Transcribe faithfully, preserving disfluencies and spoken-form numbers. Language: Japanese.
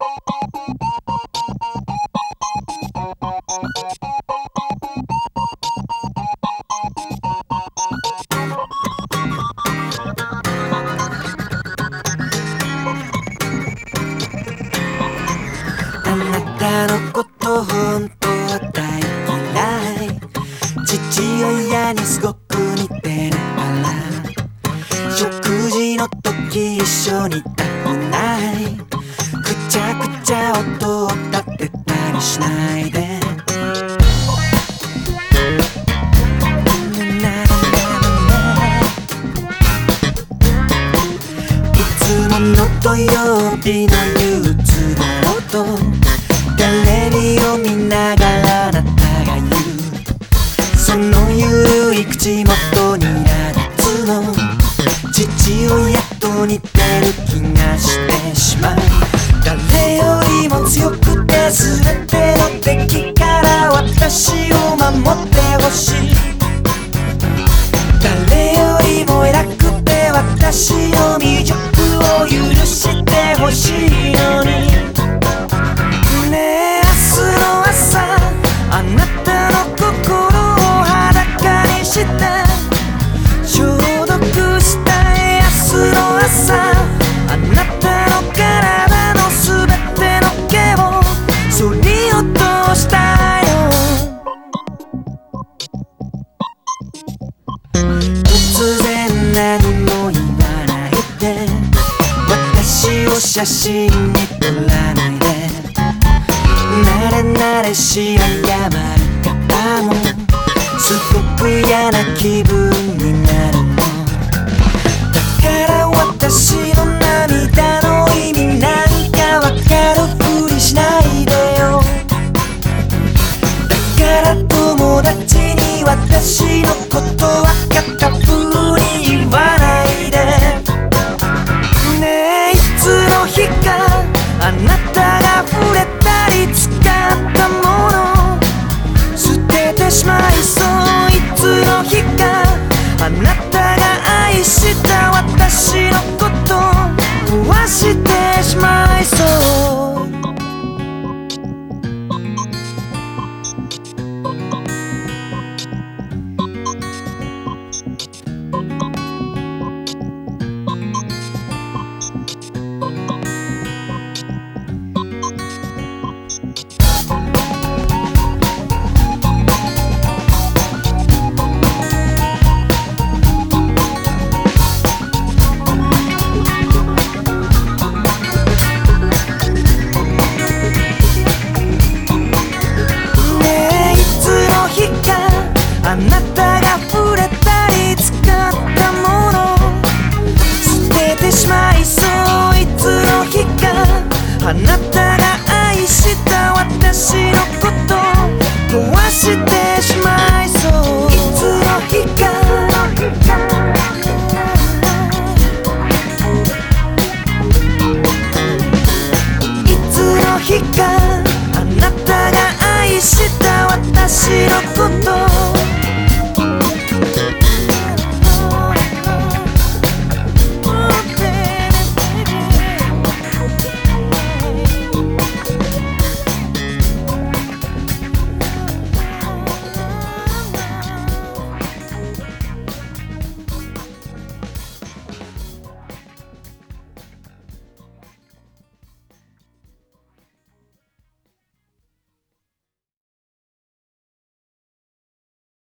あなたのこと本当は大嫌い、父親にすごく似てるから食事の時一緒にいたくない、くちゃくちゃ音を立てたりしないで。いつもの土曜日の憂鬱だろうとテレビを見ながらあなたが言う、そのゆるい口元に苛立つの父親と似てる気がしてしまう。誰よりも強くて全ての敵から私を守ってほしい、誰よりも偉くて私の未熟を許してほしいのにねえ、明日の朝あなたの心を裸にして消毒したい。明日の朝あなたの体のすべての毛を剃り落としたいよ。突然何も言わないで私を写真に撮らないで、慣れ慣れしい謝り方もすごく嫌な気分になるの。だから私の涙の意味なんかわかるふりしないでよ。だから友達に私のことわかったふり言わないでねえ、いつの日かあなたが触れたり使ったもの捨ててしまいそう。いつの日かあなたが愛した私のこと壊してしまいそう。あなたが触れたり使ったもの捨ててしまいそう。いつの日かあなたが愛した私のこと壊してしまいそう。いつの日かいつの日かあなたが愛した私のこと